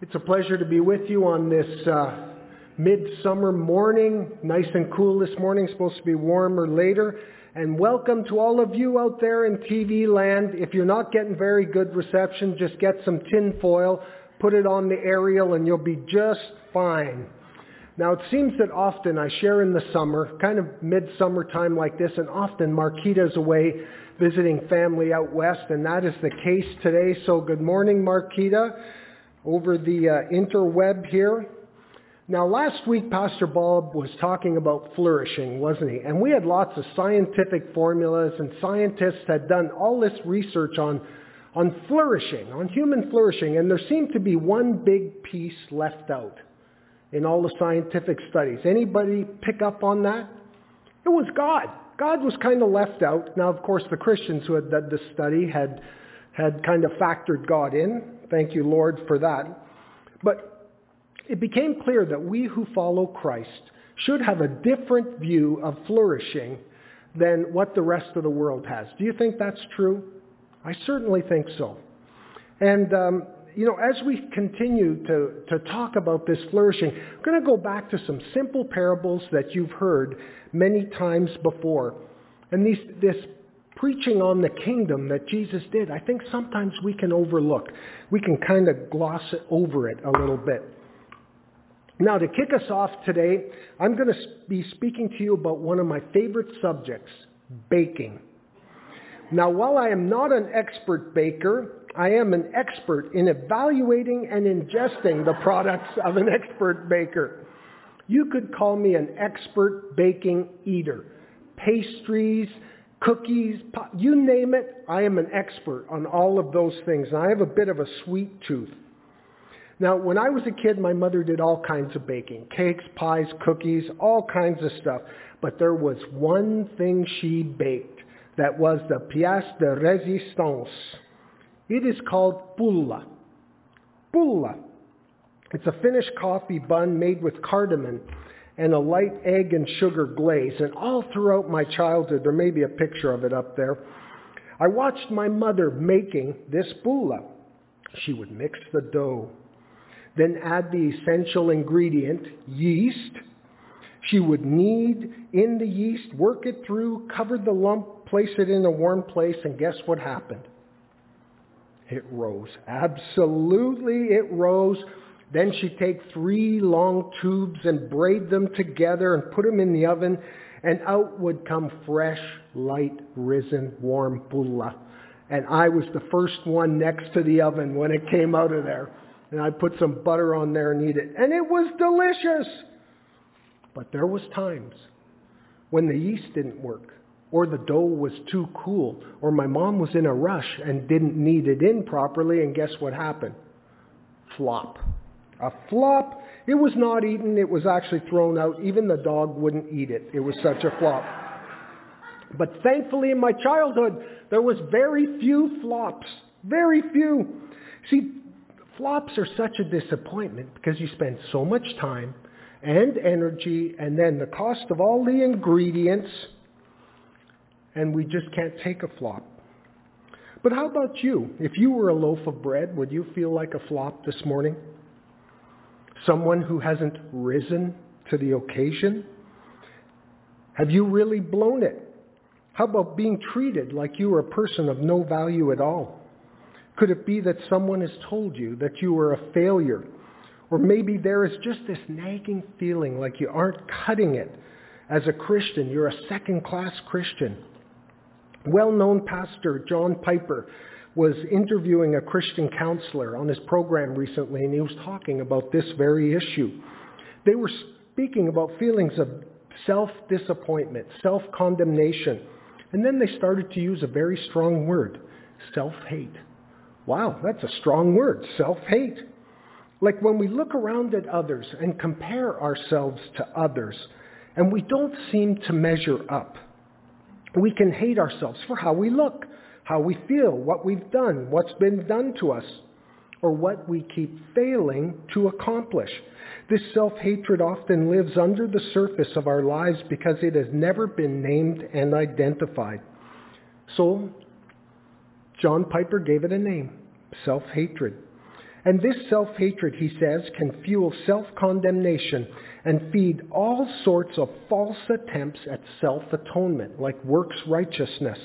It's a pleasure to be with you on this midsummer morning. Nice and cool this morning, supposed to be warmer later. And welcome to all of you out there in TV land. If you're not getting very good reception, just get some tin foil, put it on the aerial, and you'll be just fine. Now, it seems that often I share in the summer, kind of midsummer time like this, and often Marquita's away visiting family out west, and that is the case today. So good morning, Marquita, over the interweb here. Now, last week, Pastor Bob was talking about flourishing, wasn't he? And we had lots of scientific formulas, and scientists had done all this research on flourishing, on human flourishing, and there seemed to be one big piece left out in all the scientific studies. Anybody pick up on that? It was God. God was kind of left out. Now, of course, the Christians who had done this study had kind of factored God in. Thank you, Lord, for that. But it became clear that we who follow Christ should have a different view of flourishing than what the rest of the world has. Do you think that's true? I certainly think so. And, as we continue to talk about this flourishing, I'm going to go back to some simple parables that you've heard many times before. And this preaching on the kingdom that Jesus did, I think sometimes we can overlook. We can kind of gloss over it a little bit. Now, to kick us off today, I'm going to be speaking to you about one of my favorite subjects, baking. Now, while I am not an expert baker, I am an expert in evaluating and ingesting the products of an expert baker. You could call me an expert baking eater. Pastries, cookies, you name it, I am an expert on all of those things. And I have a bit of a sweet tooth. Now, when I was a kid, my mother did all kinds of baking. Cakes, pies, cookies, all kinds of stuff. But there was one thing she baked that was the pièce de résistance. It is called pulla. Pulla. It's a Finnish coffee bun made with cardamom and a light egg and sugar glaze. And all throughout my childhood, there may be a picture of it up there, I watched my mother making this pulla. She would mix the dough, then add the essential ingredient, yeast. She would knead in the yeast, work it through, cover the lump, place it in a warm place, and guess what happened? It rose. Absolutely, it rose. Then she'd take 3 long tubes and braid them together and put them in the oven, and out would come fresh, light, risen, warm pulla. And I was the first one next to the oven when it came out of there. And I'd put some butter on there and eat it. And it was delicious. But there was times when the yeast didn't work, or the dough was too cool, or my mom was in a rush and didn't knead it in properly, and guess what happened? Flop. A flop. It was not eaten. It was actually thrown out. Even the dog wouldn't eat it. It was such a flop. But thankfully in my childhood, there was very few flops. Very few. See, flops are such a disappointment because you spend so much time and energy and then the cost of all the ingredients, and we just can't take a flop. But how about you? If you were a loaf of bread, would you feel like a flop this morning? Someone who hasn't risen to the occasion? Have you really blown it? How about being treated like you were a person of no value at all? Could it be that someone has told you that you were a failure? Or maybe there is just this nagging feeling like you aren't cutting it as a Christian. You're a second-class Christian. Well-known pastor John Piper was interviewing a Christian counselor on his program recently, and he was talking about this very issue. They were speaking about feelings of self-disappointment, self-condemnation, and then they started to use a very strong word, self-hate. Wow, that's a strong word, self-hate. Like when we look around at others and compare ourselves to others, and we don't seem to measure up, we can hate ourselves for how we look, how we feel, what we've done, what's been done to us, or what we keep failing to accomplish. This self-hatred often lives under the surface of our lives because it has never been named and identified. So, John Piper gave it a name, self-hatred. And this self-hatred, he says, can fuel self-condemnation and feed all sorts of false attempts at self-atonement, like works righteousness.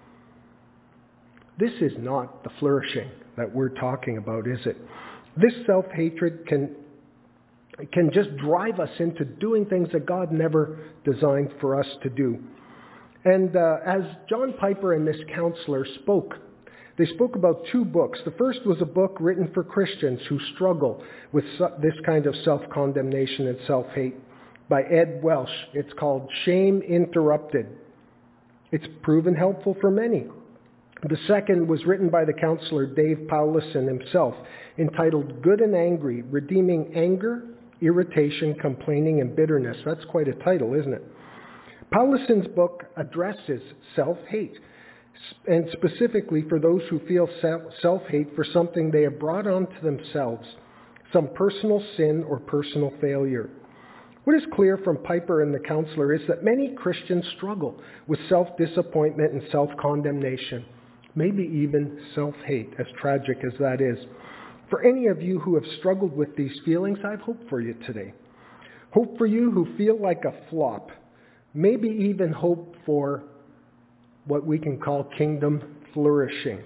This is not the flourishing that we're talking about, is it? This self-hatred can just drive us into doing things that God never designed for us to do. And as John Piper and this counselor spoke, they spoke about two books. The first was a book written for Christians who struggle with this kind of self-condemnation and self-hate by Ed Welch. It's called Shame Interrupted. It's proven helpful for many. The second was written by the counselor Dave Powlison himself, entitled Good and Angry, Redeeming Anger, Irritation, Complaining, and Bitterness. That's quite a title, isn't it? Powlison's book addresses self-hate, and specifically for those who feel self-hate for something they have brought onto themselves, some personal sin or personal failure. What is clear from Piper and the counselor is that many Christians struggle with self-disappointment and self-condemnation, maybe even self-hate, as tragic as that is. For any of you who have struggled with these feelings, I have hope for you today. Hope for you who feel like a flop. Maybe even hope for what we can call kingdom flourishing.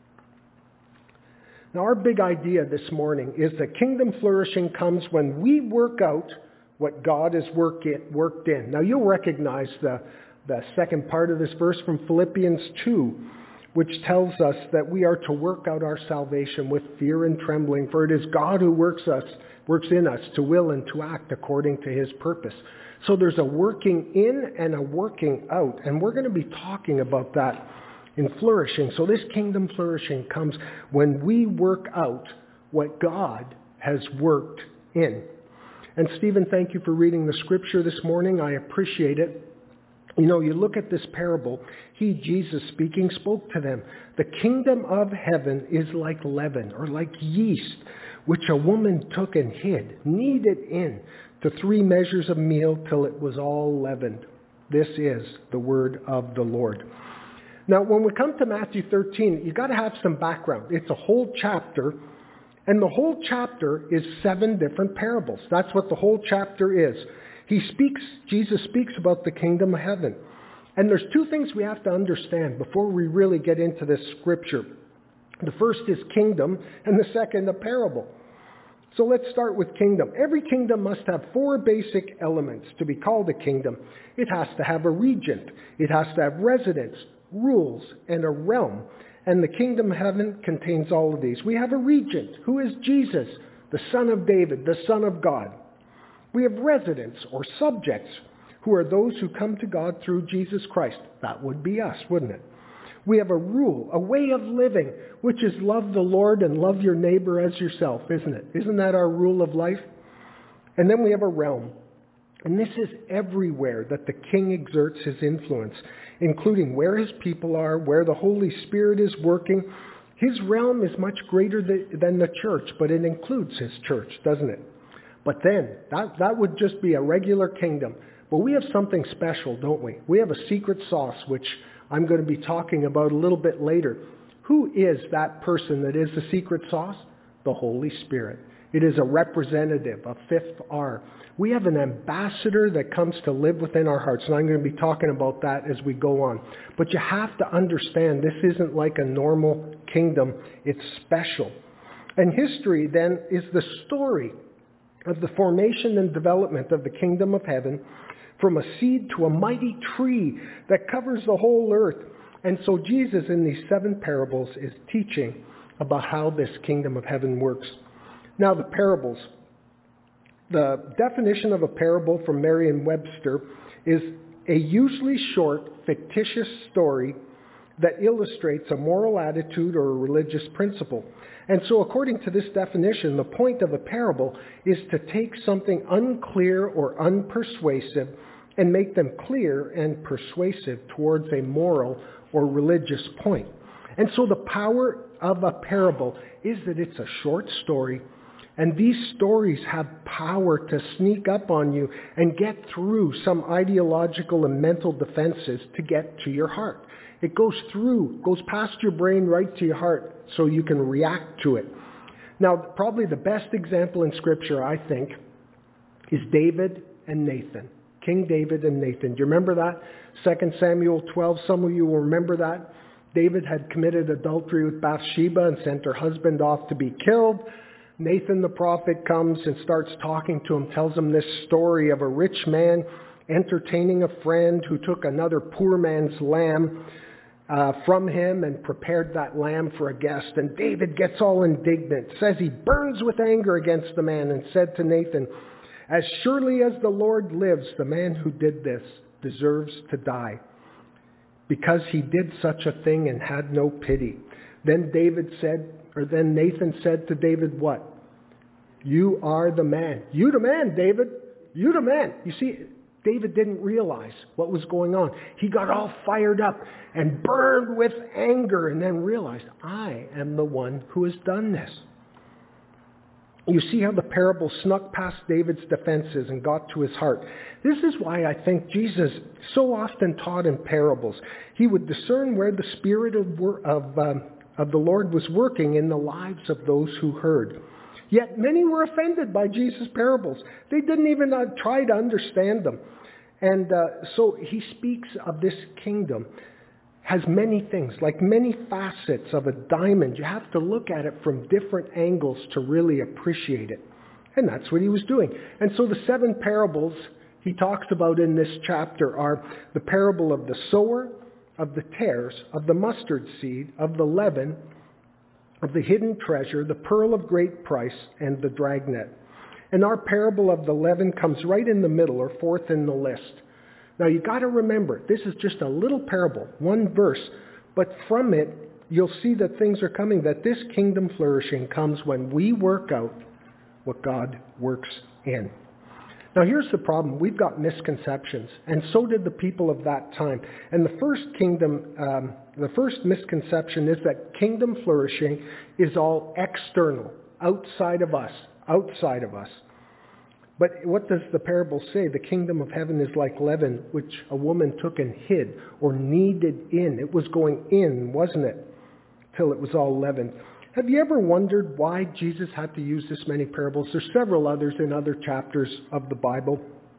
Now, our big idea this morning is that kingdom flourishing comes when we work out what God has worked in. Now, you'll recognize the second part of this verse from Philippians 2, which tells us that we are to work out our salvation with fear and trembling, for it is God who works in us to will and to act according to his purpose. So there's a working in and a working out, and we're going to be talking about that in flourishing. So this kingdom flourishing comes when we work out what God has worked in. And Stephen, thank you for reading the scripture this morning. I appreciate it. You know, you look at this parable, he, Jesus speaking, spoke to them. The kingdom of heaven is like leaven, or like yeast, which a woman took and hid, kneaded in to 3 measures of meal till it was all leavened. This is the word of the Lord. Now, when we come to Matthew 13, you've got to have some background. It's a whole chapter, and the whole chapter is 7 different parables. That's what the whole chapter is. Jesus speaks about the kingdom of heaven. And there's 2 things we have to understand before we really get into this scripture. The first is kingdom, and the second a parable. So let's start with kingdom. Every kingdom must have 4 basic elements to be called a kingdom. It has to have a regent. It has to have residents, rules, and a realm. And the kingdom of heaven contains all of these. We have a regent, who is Jesus, the Son of David, the Son of God. We have residents or subjects, who are those who come to God through Jesus Christ. That would be us, wouldn't it? We have a rule, a way of living, which is love the Lord and love your neighbor as yourself, isn't it? Isn't that our rule of life? And then we have a realm. And this is everywhere that the king exerts his influence, including where his people are, where the Holy Spirit is working. His realm is much greater than the church, but it includes his church, doesn't it? But then, that would just be a regular kingdom. But we have something special, don't we? We have a secret sauce, which I'm going to be talking about a little bit later. Who is that person that is the secret sauce? The Holy Spirit. It is a representative, a 5th R. We have an ambassador that comes to live within our hearts, and I'm going to be talking about that as we go on. But you have to understand this isn't like a normal kingdom. It's special. And history, then, is the story of the formation and development of the kingdom of heaven, from a seed to a mighty tree that covers the whole earth. And so Jesus, in these 7 parables, is teaching about how this kingdom of heaven works. Now, the parables. The definition of a parable from Merriam-Webster is a usually short, fictitious story that illustrates a moral attitude or a religious principle. And so according to this definition, the point of a parable is to take something unclear or unpersuasive and make them clear and persuasive towards a moral or religious point. And so the power of a parable is that it's a short story, and these stories have power to sneak up on you and get through some ideological and mental defenses to get to your heart. It goes past your brain right to your heart so you can react to it. Now, probably the best example in Scripture, I think, is David and Nathan. King David and Nathan. Do you remember that? 2 Samuel 12, some of you will remember that. David had committed adultery with Bathsheba and sent her husband off to be killed. Nathan the prophet comes and starts talking to him, tells him this story of a rich man entertaining a friend who took another poor man's lamb from him and prepared that lamb for a guest. And David gets all indignant, says he burns with anger against the man and said to Nathan, "As surely as the Lord lives, the man who did this deserves to die, because he did such a thing and had no pity." Then Nathan said to David, what? "You are the man." You the man, David. You the man. You see, David didn't realize what was going on. He got all fired up and burned with anger and then realized, I am the one who has done this. You see how the parable snuck past David's defenses and got to his heart. This is why I think Jesus so often taught in parables. He would discern where the Spirit of the Lord was working in the lives of those who heard. Yet many were offended by Jesus' parables. They didn't even try to understand them. And so he speaks of this kingdom has many things, like many facets of a diamond. You have to look at it from different angles to really appreciate it. And that's what he was doing. And so the 7 parables he talks about in this chapter are the parable of the sower, of the tares, of the mustard seed, of the leaven, of the hidden treasure, the pearl of great price, and the dragnet. And our parable of the leaven comes right in the middle, or fourth in the list. Now you got to remember, this is just a little parable, one verse, but from it you'll see that things are coming, that this kingdom flourishing comes when we work out what God works in. Now here's the problem. We've got misconceptions, and so did the people of that time. And the first misconception is that kingdom flourishing is all external, outside of us. But what does the parable say? The kingdom of heaven is like leaven, which a woman took and hid or kneaded in. It was going in, wasn't it? Till it was all leavened. Have you ever wondered why Jesus had to use this many parables? There's several others in other chapters of the Bible.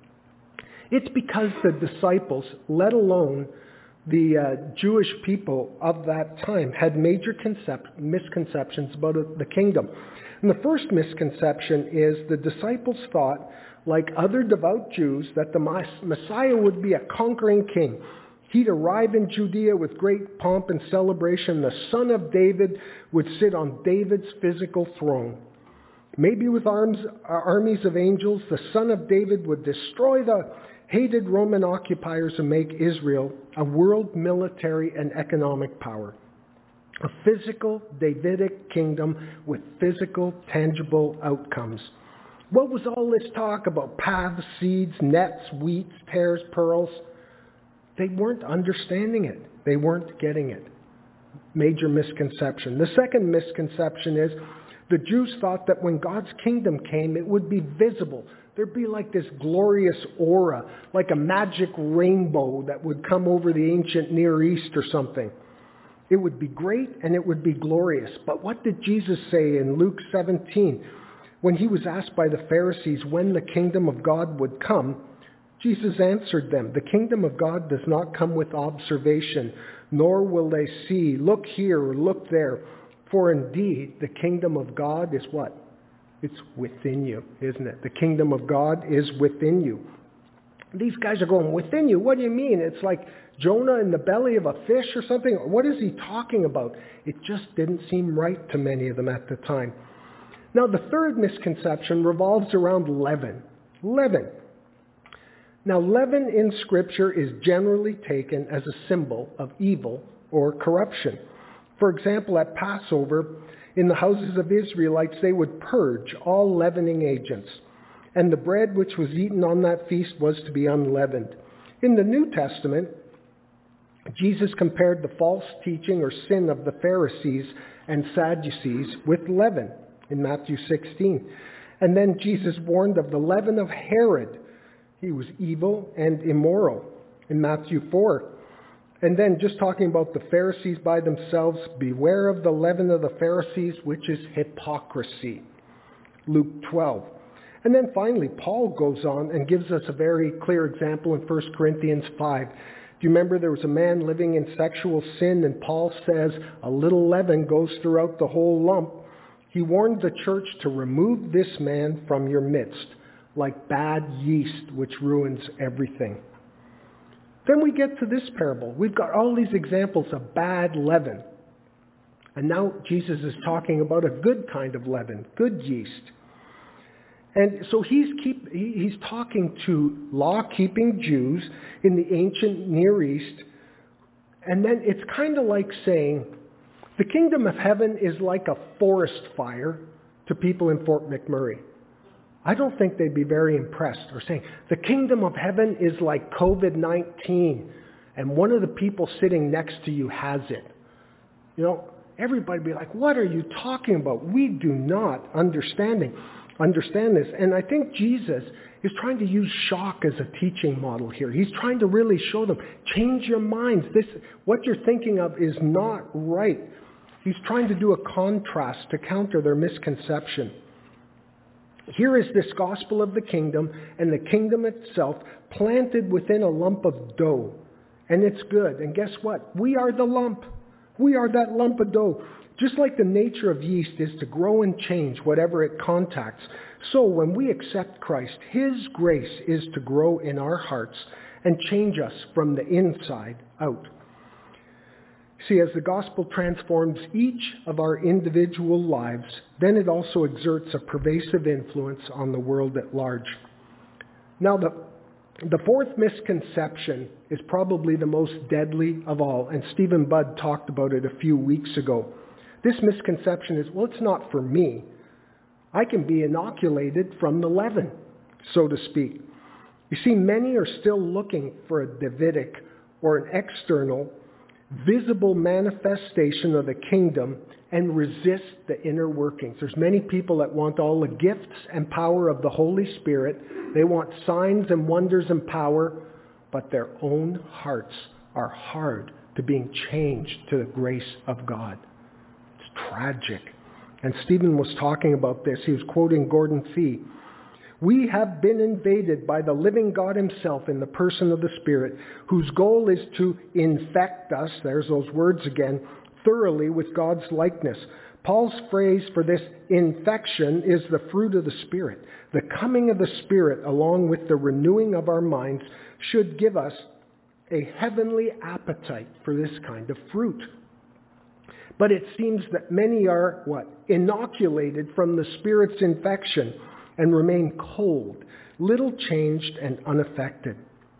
It's because the disciples, let alone the Jewish people of that time, had major misconceptions about the kingdom. And the first misconception is the disciples thought, like other devout Jews, that the Messiah would be a conquering king. He'd arrive in Judea with great pomp and celebration. The son of David would sit on David's physical throne. Maybe with armies of angels, the son of David would destroy the hated Roman occupiers and make Israel a world military and economic power. A physical Davidic kingdom with physical, tangible outcomes. What was all this talk about paths, seeds, nets, wheats, tares, pearls? They weren't understanding it. They weren't getting it. Major misconception. The second misconception is the Jews thought that when God's kingdom came, it would be visible. There'd be like this glorious aura, like a magic rainbow that would come over the ancient Near East or something. It would be great and it would be glorious. But what did Jesus say in Luke 17? When he was asked by the Pharisees when the kingdom of God would come, Jesus answered them, "The kingdom of God does not come with observation, nor will they see, look here or look there. For indeed, the kingdom of God is what? It's within you, isn't it? The kingdom of God is within you." These guys are going, "Within you? What do you mean? It's like Jonah in the belly of a fish or something? What is he talking about?" It just didn't seem right to many of them at the time. Now, the third misconception revolves around leaven. Leaven. Now, leaven in Scripture is generally taken as a symbol of evil or corruption. For example, at Passover, in the houses of Israelites, they would purge all leavening agents. And the bread which was eaten on that feast was to be unleavened. In the New Testament, Jesus compared the false teaching or sin of the Pharisees and Sadducees with leaven in Matthew 16. And then Jesus warned of the leaven of Herod. He was evil and immoral in Matthew 4. And then just talking about the Pharisees by themselves, beware of the leaven of the Pharisees, which is hypocrisy. Luke 12. And then finally, Paul goes on and gives us a very clear example in 1 Corinthians 5. Do you remember there was a man living in sexual sin, and Paul says a little leaven goes throughout the whole lump. He warned the church to remove this man from your midst, like bad yeast which ruins everything. Then we get to this parable. We've got all these examples of bad leaven. And now Jesus is talking about a good kind of leaven, good yeast. And so he's talking to law-keeping Jews in the ancient Near East. And then it's kind of like saying, the kingdom of heaven is like a forest fire to people in Fort McMurray. I don't think they'd be very impressed. Or saying, the kingdom of heaven is like COVID-19, and one of the people sitting next to you has it. You know, everybody would be like, what are you talking about? We do not understand this. And I think Jesus is trying to use shock as a teaching model here. He's trying to really show them, change your minds. What you're thinking of is not right. He's trying to do a contrast to counter their misconception. Here is this gospel of the kingdom, and the kingdom itself planted within a lump of dough. And it's good. And guess what? We are the lump. We are that lump of dough. Just like the nature of yeast is to grow and change whatever it contacts, so when we accept Christ, His grace is to grow in our hearts and change us from the inside out. See, as the gospel transforms each of our individual lives, then it also exerts a pervasive influence on the world at large. Now, the fourth misconception is probably the most deadly of all, and Stephen Budd talked about it a few weeks ago. This misconception is, well, it's not for me. I can be inoculated from the leaven, so to speak. You see, many are still looking for a Davidic or an external, visible manifestation of the kingdom and resist the inner workings. There's many people that want all the gifts and power of the Holy Spirit. They want signs and wonders and power, but their own hearts are hard to being changed to the grace of God. Tragic. And Stephen was talking about this. He was quoting Gordon Fee. We have been invaded by the living God Himself in the person of the Spirit, whose goal is to infect us, there's those words again, thoroughly with God's likeness. Paul's phrase for this infection is the fruit of the Spirit. The coming of the Spirit, along with the renewing of our minds, should give us a heavenly appetite for this kind of fruit. But it seems that many are, inoculated from the Spirit's infection and remain cold, little changed and unaffected.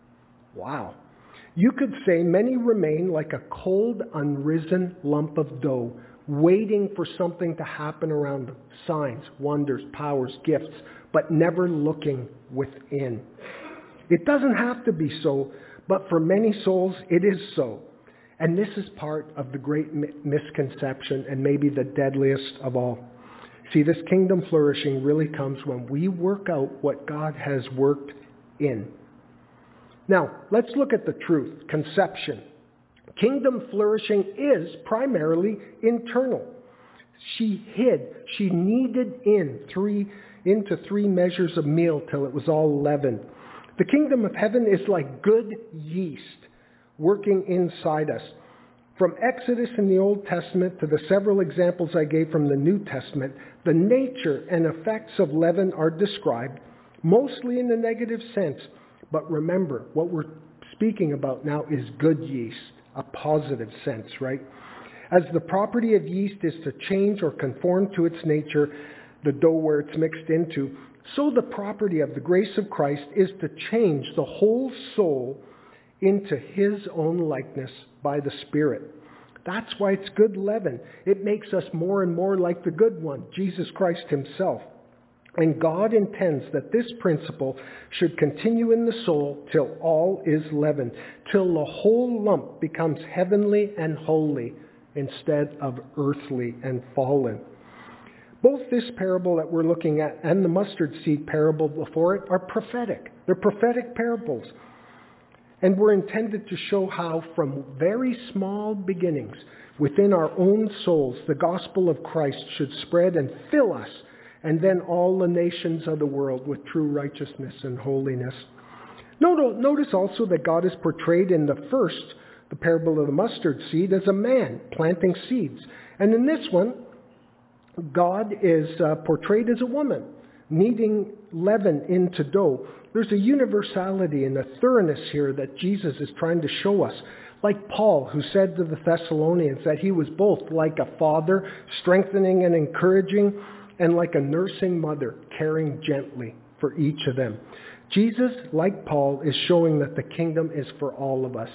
Wow. You could say many remain like a cold, unrisen lump of dough, waiting for something to happen around them. Signs, wonders, powers, gifts, but never looking within. It doesn't have to be so, but for many souls it is so. And this is part of the great misconception and maybe the deadliest of all. See, this kingdom flourishing really comes when we work out what God has worked in. Now, let's look at the truth, conception. Kingdom flourishing is primarily internal. She kneaded into 3 measures of meal till it was all leavened. The kingdom of heaven is like good yeast working inside us. From Exodus in the Old Testament to the several examples I gave from the New Testament, the nature and effects of leaven are described, mostly in the negative sense. But remember, what we're speaking about now is good yeast, a positive sense, right? As the property of yeast is to change or conform to its nature, the dough where it's mixed into, so the property of the grace of Christ is to change the whole soul into His own likeness by the Spirit. That's why it's good leaven. It makes us more and more like the good one, Jesus Christ Himself. And God intends that this principle should continue in the soul till all is leavened, till the whole lump becomes heavenly and holy instead of earthly and fallen. Both this parable that we're looking at and the mustard seed parable before it are prophetic. They're prophetic parables. And we're intended to show how from very small beginnings within our own souls, the gospel of Christ should spread and fill us, and then all the nations of the world with true righteousness and holiness. Notice also that God is portrayed in the parable of the mustard seed, as a man planting seeds. And in this one, God is portrayed as a woman, kneading leaven into dough. There's a universality and a thoroughness here that Jesus is trying to show us. Like Paul, who said to the Thessalonians that he was both like a father, strengthening and encouraging, and like a nursing mother, caring gently for each of them. Jesus, like Paul, is showing that the kingdom is for all of us.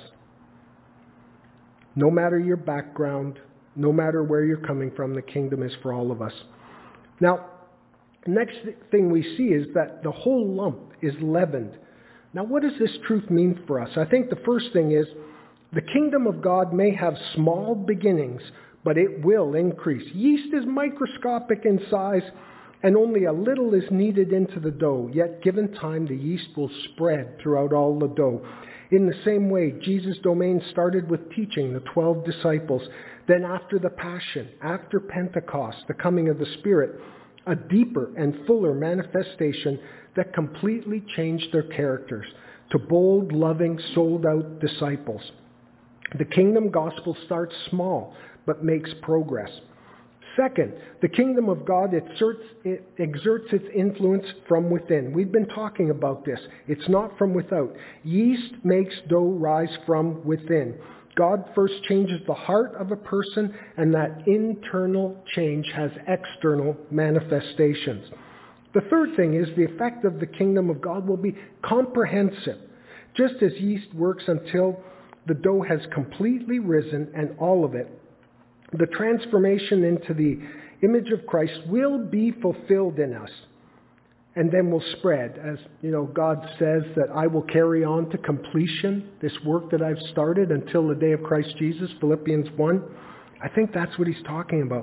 No matter your background, no matter where you're coming from, the kingdom is for all of us. Now, next thing we see is that the whole lump is leavened. Now, what does this truth mean for us? I think the first thing is the kingdom of God may have small beginnings, but it will increase. Yeast is microscopic in size, and only a little is kneaded into the dough. Yet, given time, the yeast will spread throughout all the dough. In the same way, Jesus' domain started with teaching the 12 disciples. Then after the Passion, after Pentecost, the coming of the Spirit, a deeper and fuller manifestation that completely changed their characters to bold, loving, sold-out disciples. The kingdom gospel starts small, but makes progress. Second, the kingdom of God exerts its influence from within. We've been talking about this. It's not from without. Yeast makes dough rise from within. God first changes the heart of a person, and that internal change has external manifestations. The third thing is the effect of the kingdom of God will be comprehensive. Just as yeast works until the dough has completely risen, and all of it, the transformation into the image of Christ will be fulfilled in us, and then will spread. As God says that I will carry on to completion this work that I've started until the day of Christ Jesus, Philippians 1. I think that's what he's talking about.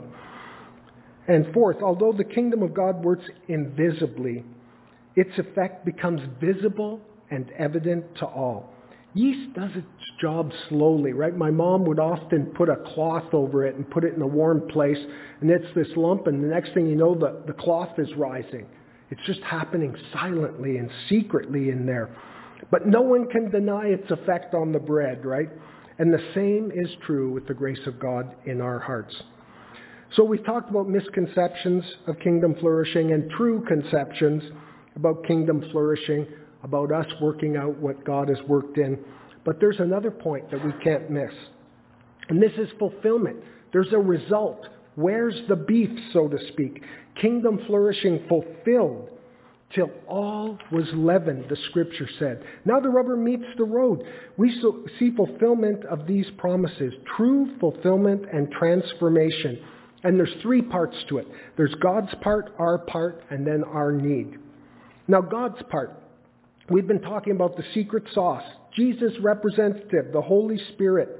And fourth, although the kingdom of God works invisibly, its effect becomes visible and evident to all. Yeast does its job slowly, right? My mom would often put a cloth over it and put it in a warm place, and it's this lump, and the next thing you know, the cloth is rising. It's just happening silently and secretly in there. But no one can deny its effect on the bread, right? And the same is true with the grace of God in our hearts. So we've talked about misconceptions of kingdom flourishing and true conceptions about kingdom flourishing, about us working out what God has worked in. But there's another point that we can't miss. And this is fulfillment. There's a result. Where's the beef, so to speak? Kingdom flourishing fulfilled till all was leavened, the scripture said. Now the rubber meets the road. We see fulfillment of these promises, true fulfillment and transformation. And there's three parts to it. There's God's part, our part, and then our need. Now God's part. We've been talking about the secret sauce, Jesus' representative, the Holy Spirit.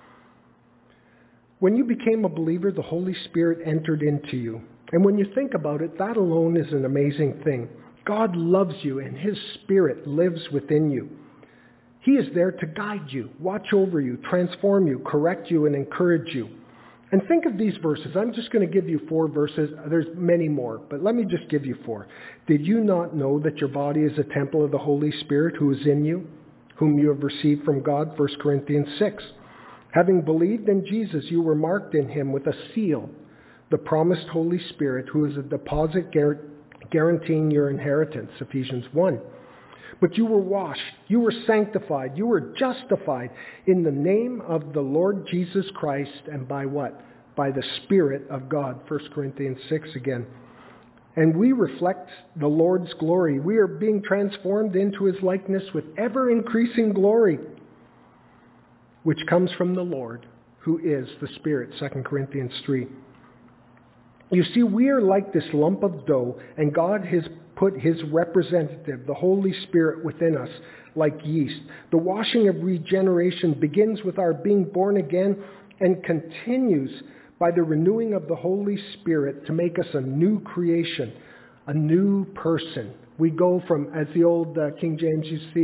When you became a believer, the Holy Spirit entered into you. And when you think about it, that alone is an amazing thing. God loves you, and His Spirit lives within you. He is there to guide you, watch over you, transform you, correct you, and encourage you. And think of these verses. I'm just going to give you 4 verses. There's many more, but let me just give you 4. Did you not know that your body is a temple of the Holy Spirit who is in you, whom you have received from God? 1 Corinthians 6. Having believed in Jesus, you were marked in Him with a seal, the promised Holy Spirit, who is a deposit guaranteeing your inheritance. Ephesians 1. But you were washed, you were sanctified, you were justified in the name of the Lord Jesus Christ, and by what? By the Spirit of God. 1 Corinthians 6 again. And we reflect the Lord's glory. We are being transformed into His likeness with ever-increasing glory, which comes from the Lord, who is the Spirit. 2 Corinthians 3. You see, we are like this lump of dough, and God has put His representative, the Holy Spirit, within us like yeast. The washing of regeneration begins with our being born again and continues by the renewing of the Holy Spirit to make us a new creation, a new person. We go from, as the old King James, you see it,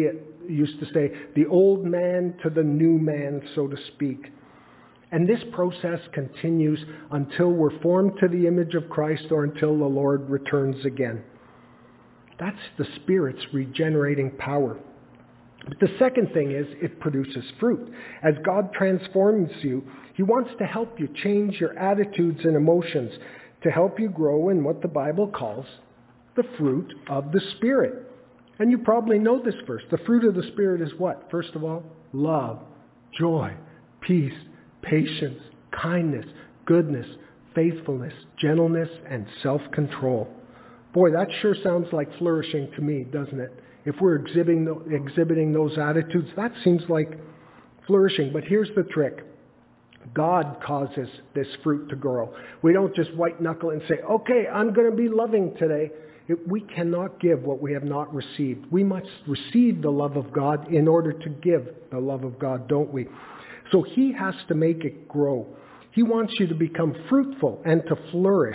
used to say, the old man to the new man, so to speak. And this process continues until we're formed to the image of Christ or until the Lord returns again. That's the Spirit's regenerating power. But the second thing is it produces fruit. As God transforms you, He wants to help you change your attitudes and emotions to help you grow in what the Bible calls the fruit of the Spirit. And you probably know this verse. The fruit of the Spirit is what? First of all, love, joy, peace, patience, kindness, goodness, faithfulness, gentleness, and self-control. Boy, that sure sounds like flourishing to me, doesn't it? If we're exhibiting those attitudes, that seems like flourishing. But here's the trick. God causes this fruit to grow. We don't just white knuckle and say, okay, I'm going to be loving today. We cannot give what we have not received. We must receive the love of God in order to give the love of God, don't we? So He has to make it grow. He wants you to become fruitful and to flourish.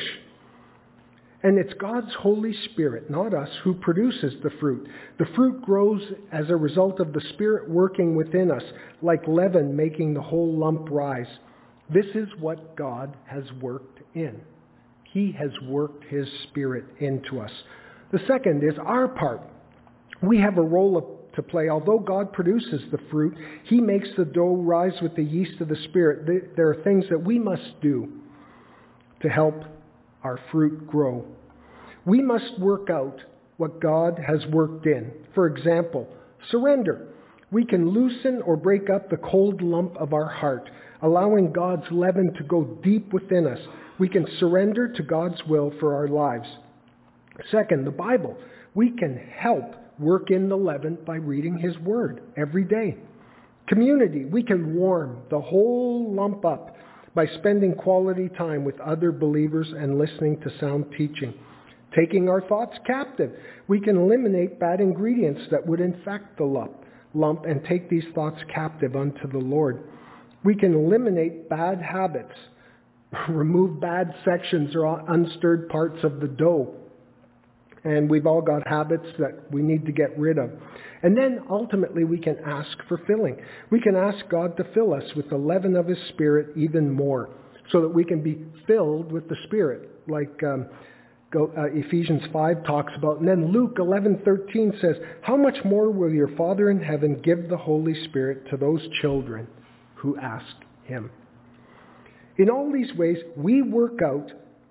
And it's God's Holy Spirit, not us, who produces the fruit. The fruit grows as a result of the Spirit working within us, like leaven making the whole lump rise. This is what God has worked in. He has worked His Spirit into us. The second is our part. We have a role to play. Although God produces the fruit, He makes the dough rise with the yeast of the Spirit. There are things that we must do to help our fruit grow. We must work out what God has worked in. For example, surrender. We can loosen or break up the cold lump of our heart, allowing God's leaven to go deep within us. We can surrender to God's will for our lives. Second, the Bible. We can help work in the leaven by reading His Word every day. Community. We can warm the whole lump up by spending quality time with other believers and listening to sound teaching. Taking our thoughts captive. We can eliminate bad ingredients that would infect the lump and take these thoughts captive unto the Lord. We can eliminate bad habits, remove bad sections or unstirred parts of the dough. And we've all got habits that we need to get rid of. And then ultimately we can ask for filling. We can ask God to fill us with the leaven of His Spirit even more, so that we can be filled with the Spirit, like Ephesians 5 talks about. And then Luke 11:13 says, how much more will your Father in heaven give the Holy Spirit to those children who ask Him? In all these ways, we work out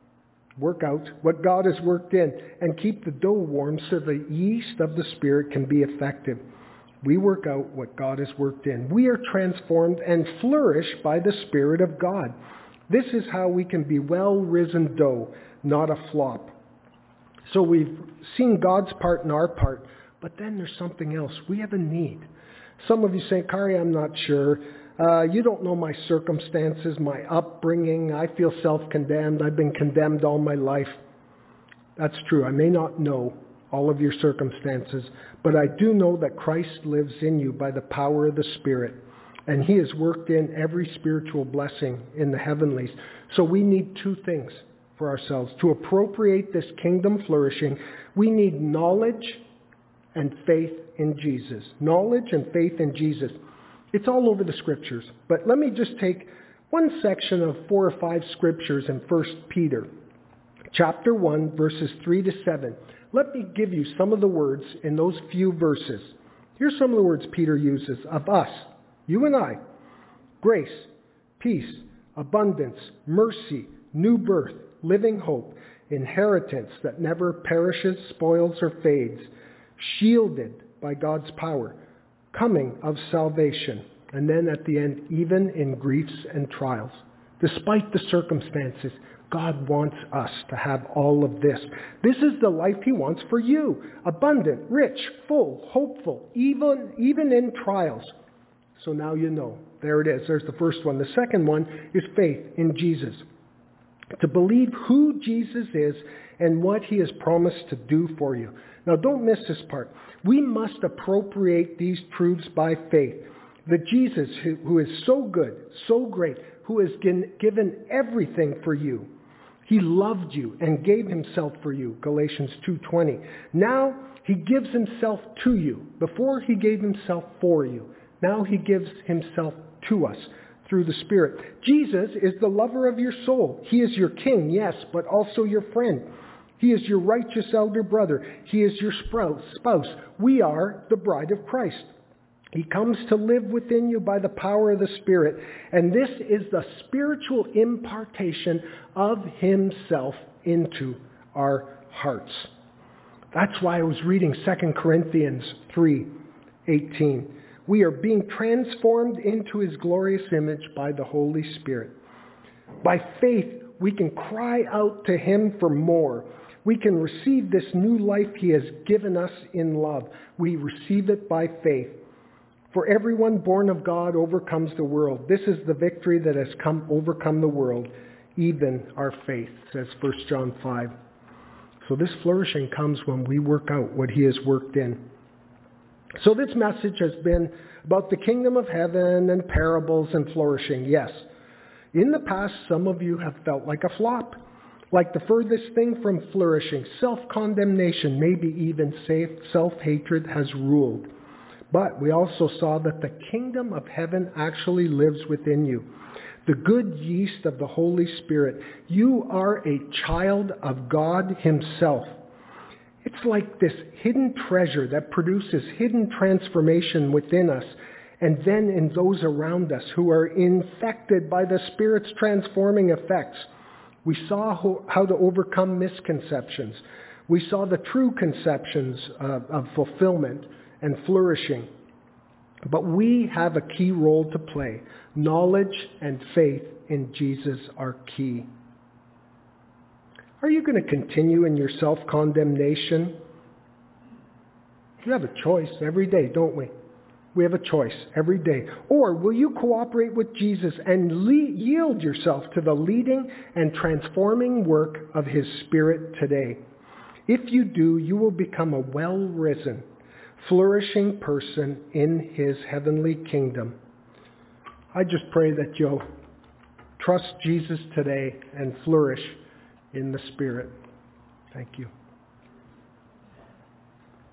what God has worked in and keep the dough warm so the yeast of the Spirit can be effective. We work out what God has worked in. We are transformed and flourish by the Spirit of God. This is how we can be well-risen dough, not a flop. So we've seen God's part and our part, but then there's something else. We have a need. Some of you say, Kari, I'm not sure. You don't know my circumstances, my upbringing. I feel self-condemned. I've been condemned all my life. That's true. I may not know all of your circumstances, but I do know that Christ lives in you by the power of the Spirit, and He has worked in every spiritual blessing in the heavenlies. So we need two things for ourselves. To appropriate this kingdom flourishing, we need knowledge and faith in Jesus. Knowledge and faith in Jesus. It's all over the Scriptures. But let me just take one section of 4 or 5 Scriptures in 1 Peter, chapter 1, verses 3 to 7. Let me give you some of the words in those few verses. Here's some of the words Peter uses of us, you and I. Grace, peace, abundance, mercy, new birth, living hope, inheritance that never perishes, spoils, or fades, shielded by God's power, coming of salvation, and then at the end, even in griefs and trials. Despite the circumstances, God wants us to have all of this. This is the life He wants for you. Abundant, rich, full, hopeful, even in trials. So now you know. There it is. There's the first one. The second one is faith in Jesus. To believe who Jesus is and what He has promised to do for you. Now don't miss this part. We must appropriate these truths by faith. That Jesus, who is so good, so great, who has given everything for you, He loved you and gave himself for you, Galatians 2:20. Now he gives himself to you. Before he gave himself for you. Now he gives himself to us through the Spirit. Jesus is the lover of your soul. He is your king, yes, but also your friend. He is your righteous elder brother. He is your spouse. We are the bride of Christ. He comes to live within you by the power of the Spirit. And this is the spiritual impartation of himself into our hearts. That's why I was reading 2 Corinthians 3:18. We are being transformed into his glorious image by the Holy Spirit. By faith, we can cry out to him for more. We can receive this new life he has given us in love. We receive it by faith. For everyone born of God overcomes the world. This is the victory that has overcome the world, even our faith, says 1 John 5. So this flourishing comes when we work out what he has worked in. So this message has been about the kingdom of heaven and parables and flourishing. Yes, in the past, some of you have felt like a flop, like the furthest thing from flourishing. Self-condemnation, maybe even self-hatred has ruled. But we also saw that the kingdom of heaven actually lives within you. The good yeast of the Holy Spirit. You are a child of God himself. It's like this hidden treasure that produces hidden transformation within us and then in those around us who are infected by the Spirit's transforming effects. We saw how to overcome misconceptions. We saw the true conceptions of fulfillment and flourishing. But we have a key role to play. Knowledge and faith in Jesus are key. Are you going to continue in your self-condemnation? You have a choice every day, don't we? We have a choice every day. Or will you cooperate with Jesus and yield yourself to the leading and transforming work of his Spirit today? If you do, you will become a well-risen, flourishing person in his heavenly kingdom. I just pray that you'll trust Jesus today and flourish in the Spirit. Thank you.